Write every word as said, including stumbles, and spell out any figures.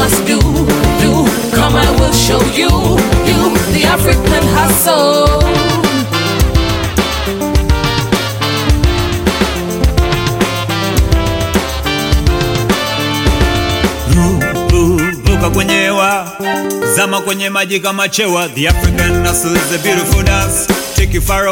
must do, do. Come, I will show you, you, the African hustle. Ruka kwenye hewa, zama kwenye maji kama chewa. The African hustle is a beautiful dance. Take you far away.